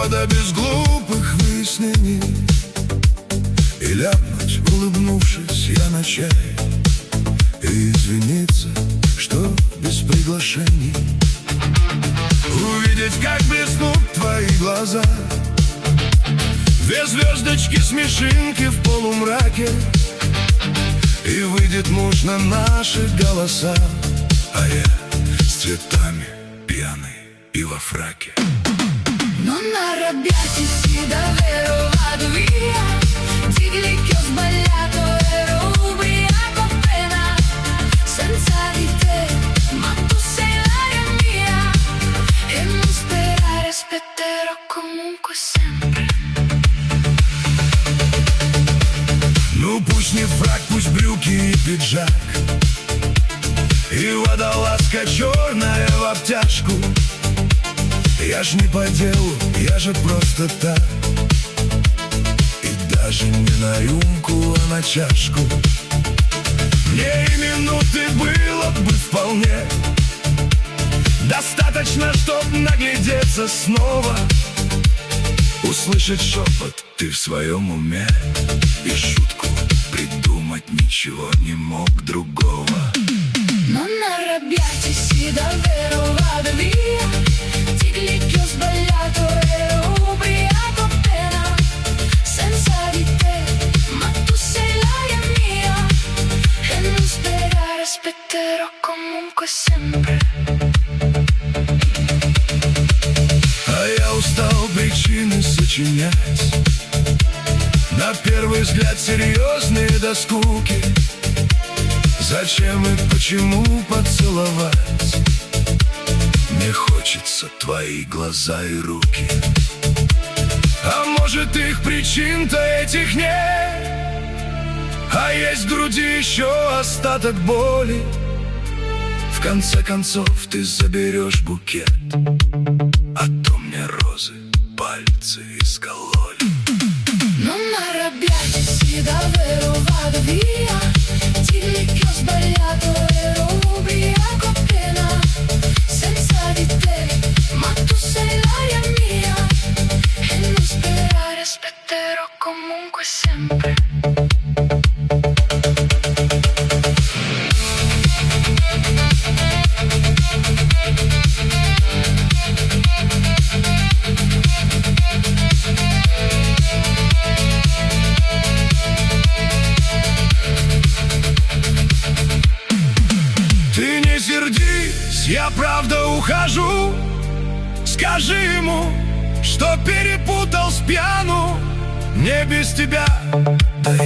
года без глупых выяснений и ляпнуть, улыбнувшись, я на чай, и извиниться, что без приглашений. Увидеть, как блеснут твои глаза, две звездочки, смешинки в полумраке, и выйдет муж на наши голоса, а я с цветами пьяный и во фраке. Non arrabbiarti, davvero vado via. Digli che ho sbagliato, ero ubriaco appena senza di te, ma tu sei l'aria mia e non sperare, aspetterò comunque sempre. Ну пусть не фрак, пусть брюки и пиджак, и водолазка черная в обтяжку. Я ж не по делу, я же просто так, и даже не на рюмку, а на чашку. Мне и минуты было бы вполне достаточно, чтоб наглядеться снова, услышать шепот, ты в своем уме, и шутку придумать ничего не мог другого. Non arrabbiarti, davvero vado via. Digli che ho sbagliato, ero ubriaco appena senza di te, ma tu sei l'aria mia e non sperare, aspetterò comunque sempre. А я устал причины сочинять, на первый взгляд серьезные до скуки. Зачем и почему поцеловать? Мне хочется твои глаза и руки. А может, их причин-то этих нет, а есть в груди еще остаток боли. В конце концов ты заберешь букет, а то мне розы пальцы искололи. Non arrabbiarti, davvero vado via. Digli che ho sbagliato, ero ubriaco appena senza di te, ma tu sei l'aria mia e non sperare, aspetterò comunque sempre. Ты не сердись, я правда ухожу. Скажи ему, что перепутал с пьяну. Мне без тебя, да